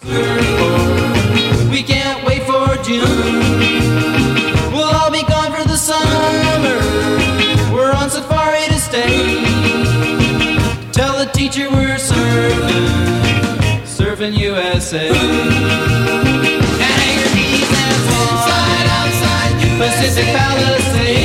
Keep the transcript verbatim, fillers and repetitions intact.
We can't wait for June. We'll all be gone for the summer. We're on safari to stay. Tell the teacher we're surfing, surfing U S A. And hang your knees and fly Pacific Palisades.